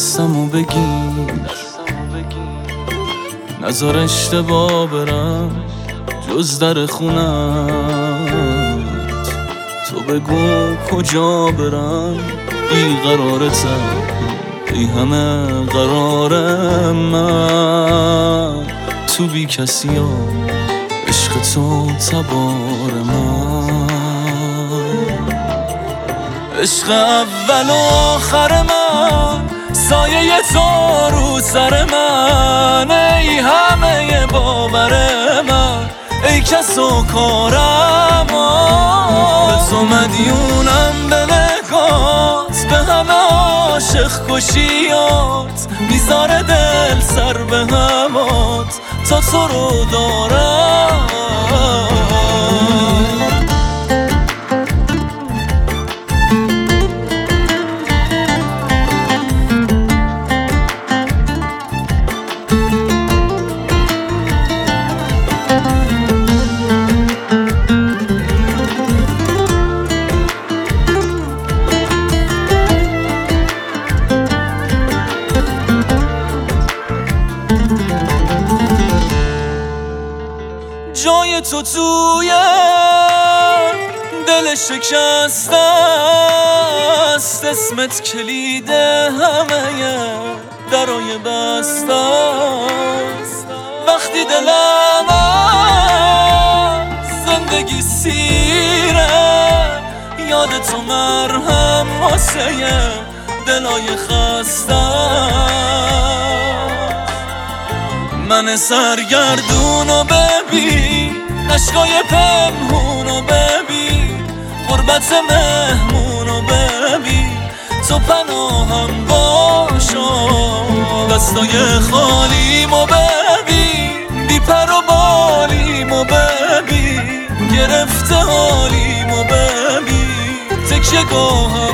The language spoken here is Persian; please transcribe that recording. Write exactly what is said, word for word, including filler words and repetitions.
دستمو بگیر، نذار اشتباه برم جز در خونت. تو بگو کجا برم بیقرارتم، ای همه قرار من. تو بی کسی ها عشق تو تبار من، عشق اول و آخر من، سایه تو رو سر من. ای همه باور من، ای کس و کارم. به تو مدیونم به نگات، به همه عاشق کشیات. میذاره دل سر به همات تا تو رو دارم. جای تو توی دل شکسته است، اسمت کلید همه درای بسته است. وقتی دلم از زندگی سیره، یاد تو مرهم واسه دلای خسته. من سرگردونو ببین، عشقای پنهونو ببین، غربت مهمونو ببین. تو پناهم باشو، دستای خالیمو ببین، بی پر و بالیمو ببین، گرفته حالیمو ببین، تکیه گاهم